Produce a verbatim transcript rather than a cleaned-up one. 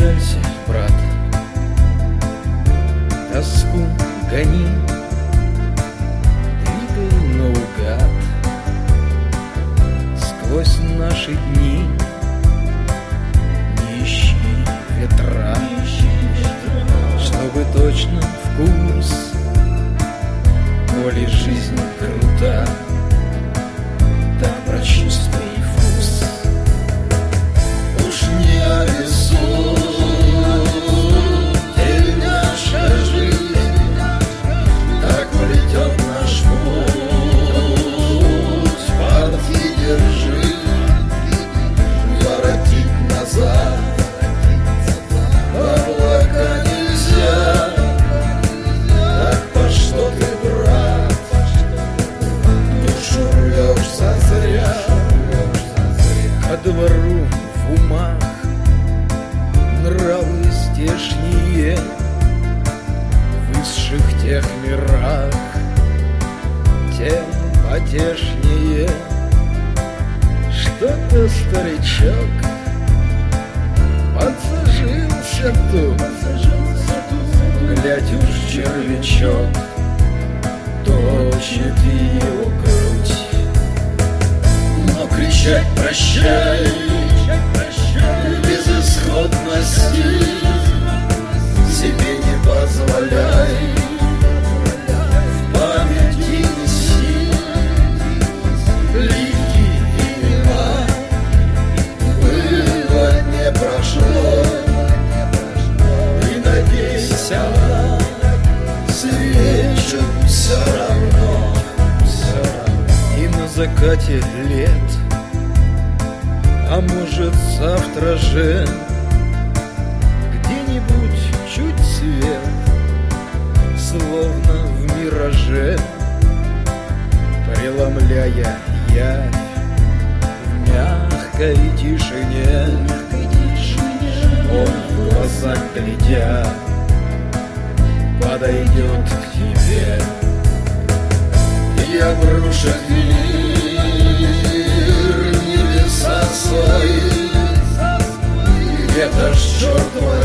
печалься, брат, тоску гони, двигай наугад сквозь наши дни. Не ищи ветра, чтобы точно в курс, коли жизнь крута, так прочувствуй вкус. Уж не обессудь, и наша жизнь так полетет наш путь. Парти держи, воротить назад облака нельзя. Так по что ты, брат, душу рвешь зазря? Ко двору в умах нравы здешние, в высших тех мирах тем потешнее. Что-то старичок подсажился тут, глядь уж червячок точит его грудь. Но кричать прощай безысходности себе не позволяй. В памяти неси лики имена. Было не прошло, и надейся, свечу все равно. И на закате лет, а может завтра же, где-нибудь чуть свет, словно в мираже, преломляя явь в мягкой тишине, он в глаза глядя подойдет к тебе и обрушит мир небеса свои. Где-то ж черт твой